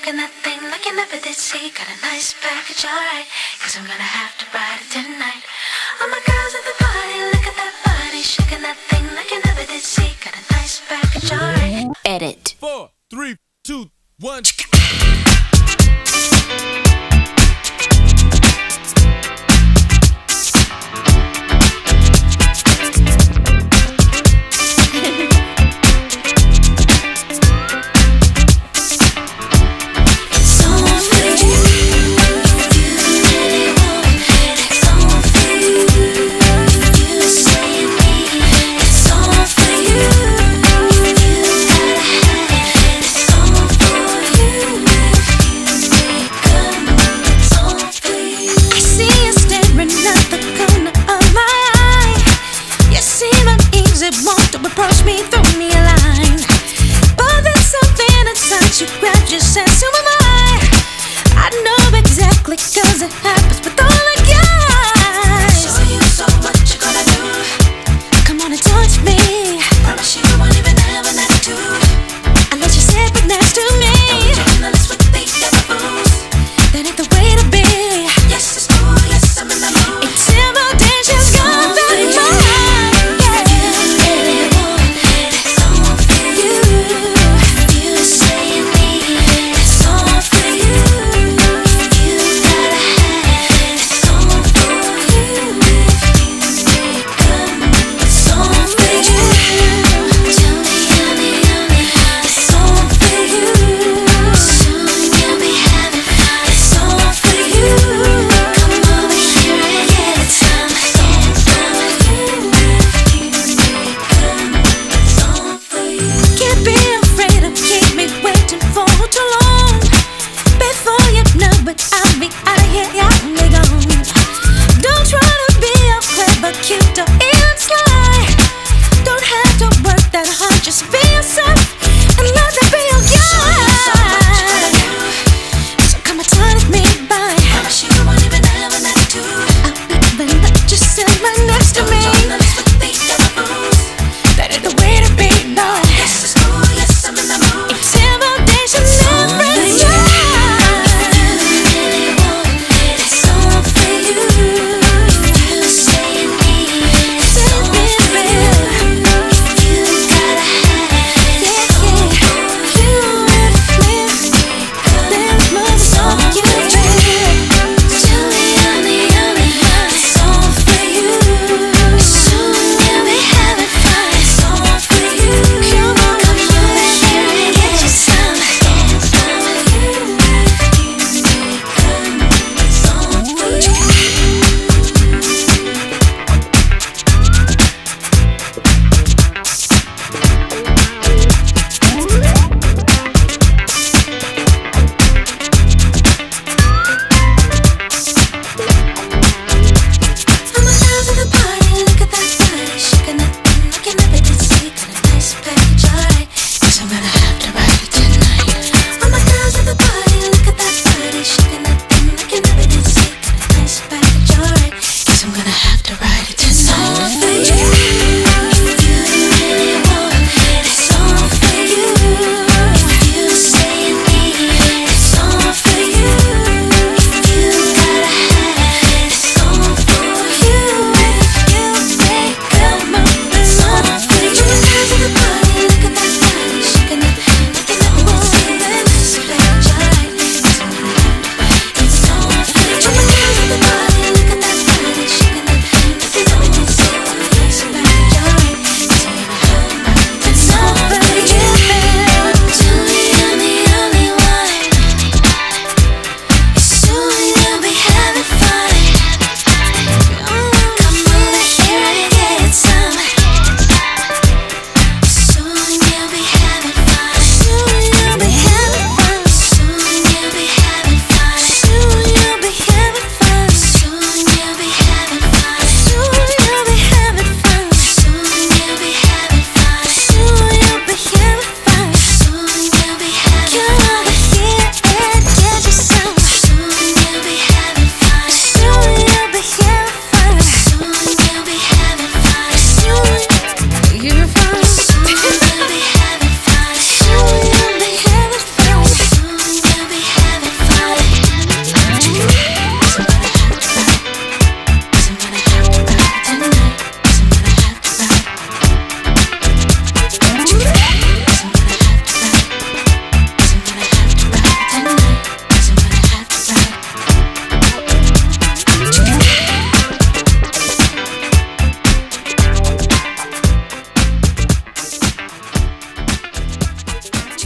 shaking that thing like you never did see. Got a nice package, alright, 'cause I'm gonna have to ride it tonight. All my girls at the party, look at that body, shaking that thing like you never did see. Got a nice package, alright. Edit. 4, 3, 2, 1. Want to approach me, throw me a line, but there's something inside you grabs your sense. Who am I? I know exactly 'cause it happened.